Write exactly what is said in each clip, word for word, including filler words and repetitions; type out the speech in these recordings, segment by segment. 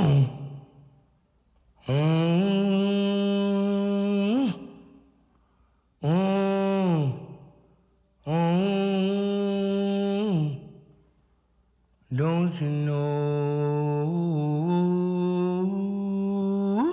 Mm, mm, mm. Don't you know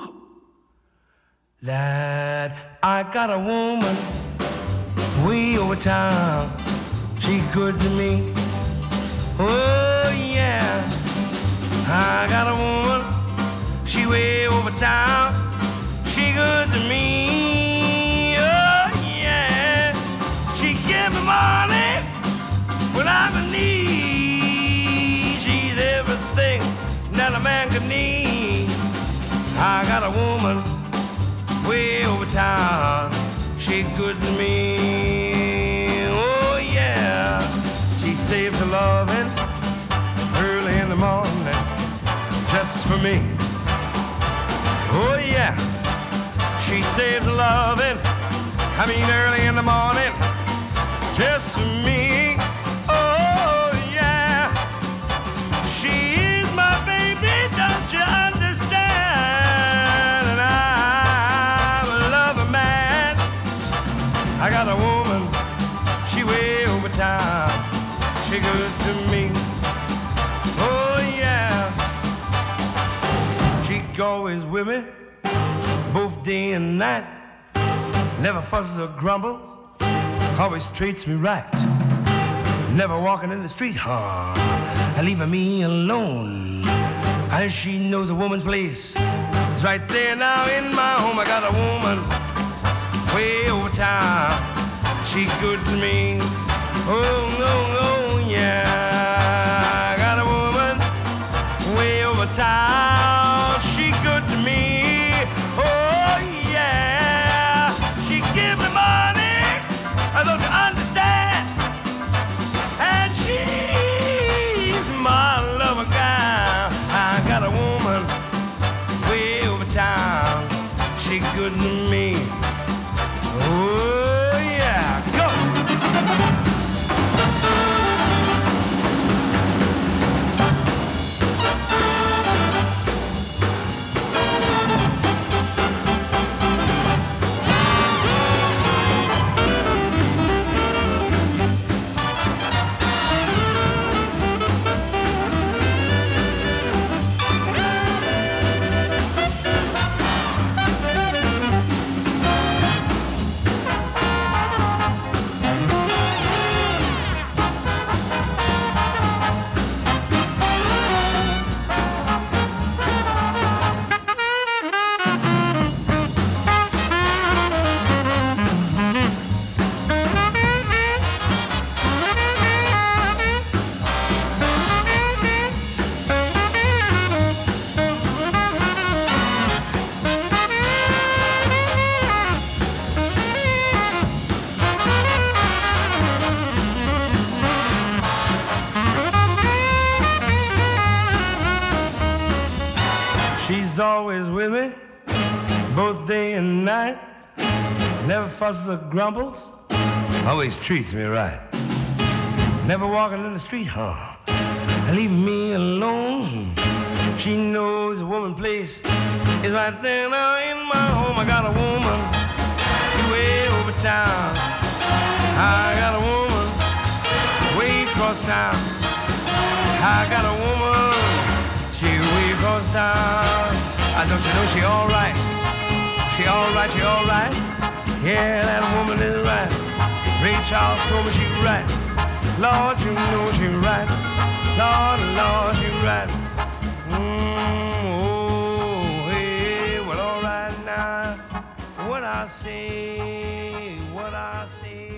that I got a woman way over town? She good to me. Oh yeah, I got a woman. She way over town. She good to me. Oh yeah, she give me money when I'm in need. She's everything that a man could need. I got a woman way over town. She good to me. Oh yeah, she saves her loving early in the morning just for me. Oh yeah, she saves her loving, I mean early in the morning just for me. Oh yeah, she is my baby, don't you understand? And I'm a lover man. I got a woman, she way over town. She good to me. Oh yeah, she always with me, both day and night. Never fusses or grumbles, always treats me right. Never walking in the street, huh? And leaving me alone. And she knows a woman's place. It's right there now in my home. I got a woman way over town. She good to me. Oh, no, oh, yeah. I got a woman way over town. She good to me. Oh, yeah. She give me money. I don't understand. And she's my lover gal. I got a woman way over town. She good to me. Oh, yeah. Go. She's always with me, both day and night. Never fusses or grumbles, always treats me right. Never walking in the street, huh? And leaving me alone. She knows a woman's place is right there now in my home. I got a woman way over town. I got a woman way across town. I got a woman, she way across town. I don't you know she all right? She all right, she all right. Yeah, that woman is right. Ray Charles told me she right. Lord, you know she right. Lord, Lord, she right. Mm, oh, hey, well, all right now. What I say, what I say.